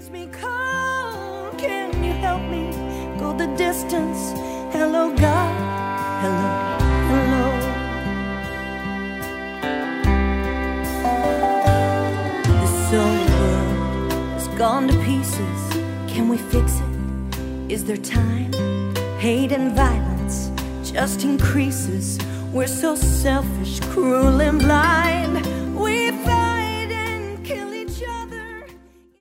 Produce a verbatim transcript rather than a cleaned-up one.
leaves me cold. Can you help me go the distance? Hello, God. Hello, hello. This old world has gone to pieces. Can we fix it? Is there time? Hate and violence just increases. We're so selfish, cruel and blind. We found